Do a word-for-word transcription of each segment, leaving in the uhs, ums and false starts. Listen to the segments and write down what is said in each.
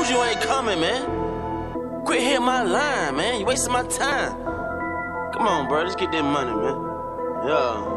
told you I ain't coming, man. Quit hitting my line, man. You wasting my time. Come on, bro. Let's get that money, man. Yeah.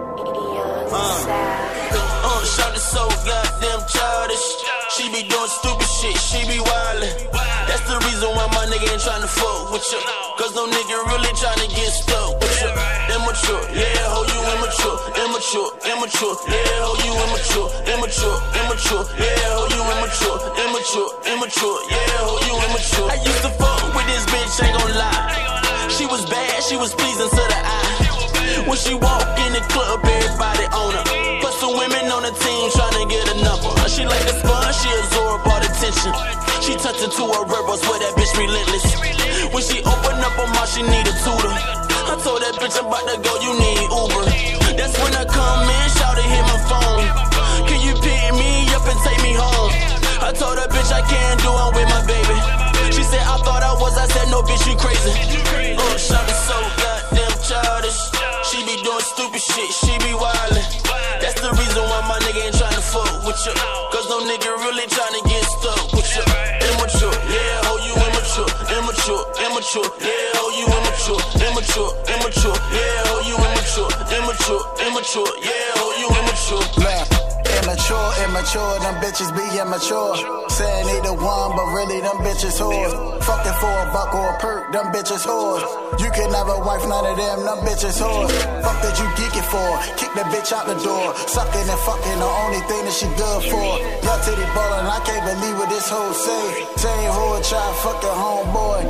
Uh, uh, shawty so goddamn childish. She be doing stupid shit, she be wildin'. That's the reason why my nigga ain't tryna fuck with you. Cause no nigga really tryna get stuck with you. Immature, yeah, ho, you immature. Immature, immature, yeah, ho, you immature. Immature, immature, yeah, ho, you immature. Immature, immature, yeah, ho, you immature. I used to fuck with this bitch, ain't gon' lie. She was bad, she was pleasing to the eye. When she walk in the club, everybody on her. Plus some women on the team tryna get a number. She like a sponge, she absorb all the tension. She tucked into her rebel, swear that bitch relentless. When she open up her mouth, she need a tutor. I told that bitch I'm about to go, you need Uber. That's when I come in, shout to hit my phone. Can you pick me up and take me home? I told that bitch I can't do it with my baby. She said I thought I was, I said no bitch, you crazy. Uh, shout is so goddamn childish. She be doing stupid shit, she be wildin'. That's the reason why my nigga ain't tryna fuck with you. Cause no nigga really tryna get stuck with you. Immature, yeah, ho, you immature. Immature, immature, yeah, ho, you immature. Immature, immature, yeah, ho, you immature. Immature, immature, yeah, ho, you immature. Man, immature, immature, them bitches be immature. Saying they the one, but really them bitches whores. Fucking for a buck or a perk, them bitches whores. You can never wife none of them, them bitches whores. Fuck that you geeking for, kick that bitch out the door. Sucking and fucking the only thing that she good for. Young titty ballin', I can't believe what this hoe say. Same hoe try fucking homeboy.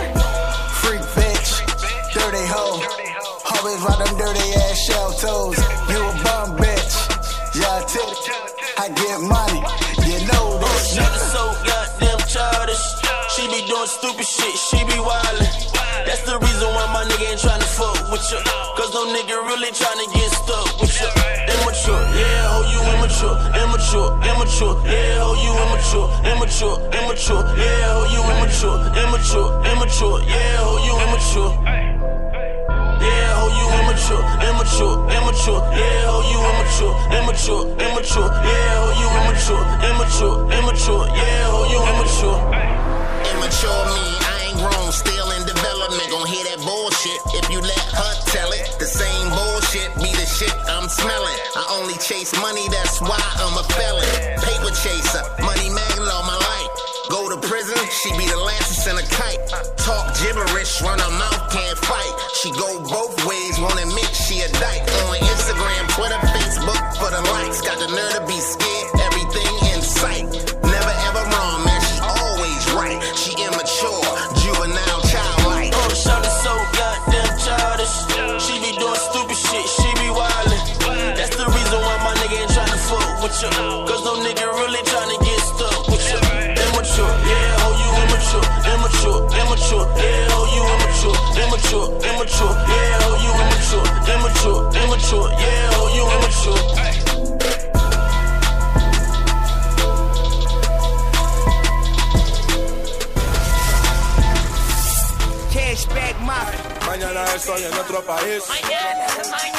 Freak bitch, dirty hoe. Always ride them dirty ass shell toes. You a bum bitch, yeah titty. I get money, you know this. She is so goddamn childish. She be doing stupid shit, she be wildin'. That's the reason why my nigga ain't tryna fuck with you. Cause no nigga really tryna get stuck with you. Immature, yeah, ho, you immature. Immature, immature, yeah, ho, you immature. Immature, immature, yeah, ho, you immature. Immature, immature, yeah, ho, you immature. Yeah, ho, you immature. Immature, immature, yeah, ho, you immature. Immature, immature, yeah, ho, you immature. Immature, immature, yeah, ho, you immature. Immature me, I ain't grown, still in development. Gon' hear that bullshit if you let her tell it. The same bullshit be the shit I'm smelling. I only chase money, that's why I'm a felon. Paper chaser, money magnet all my life. Go to prison, she be the Lances and a kite. Talk gibberish, run her mouth, can't fight. She go both ways, won't admit she a dyke. On Instagram, Twitter, Facebook, for the likes. Got the nerve to be scared, everything in sight. Never ever wrong, man, she always right. She immature, juvenile, childlike. Oh, shawty so goddamn childish. She be doing stupid shit, she be wildin'. That's the reason why my nigga ain't tryna fuck with you. Cause no nigga really tryna get stuck with you. Immature, yeah, ho, you immature. Immature, immature, yeah, ho, you immature. Immature, immature, yeah, ho, you immature. Immature, immature, yeah, ho, you immature. Cashback Mafia. Mañana estoy en otro país. Mañana, mañana.